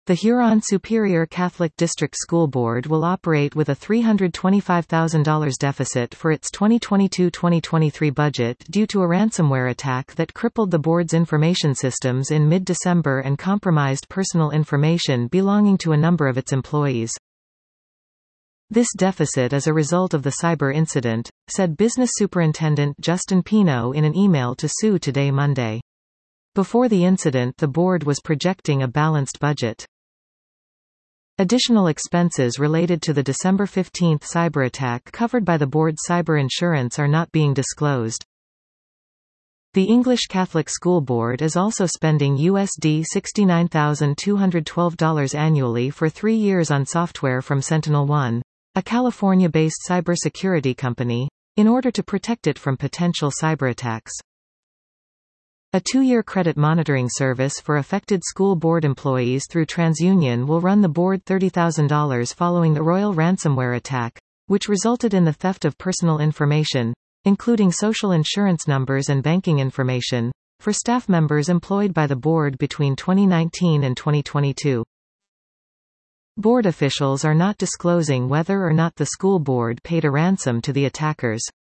The Huron Superior Catholic District School Board will operate with a $325,000 deficit for its 2022-2023 budget due to a ransomware attack that crippled the board's information systems in mid-December and compromised personal information belonging to a number of its employees. This deficit is a result of the cyber incident, said Business Superintendent Justin Pino in an email to Sue Today Monday. Before the incident, the board was projecting a balanced budget. Additional expenses related to the December 15 cyber attack covered by the board's cyber insurance are not being disclosed. The English Catholic School Board is also spending USD $69,212 annually for 3 years on software from SentinelOne, a California-based cybersecurity company, in order to protect it from potential cyberattacks. A 2-year credit monitoring service for affected school board employees through TransUnion will run the board $30,000 following the Royal ransomware attack, which resulted in the theft of personal information, including social insurance numbers and banking information, for staff members employed by the board between 2019 and 2022. Board officials are not disclosing whether or not the school board paid a ransom to the attackers.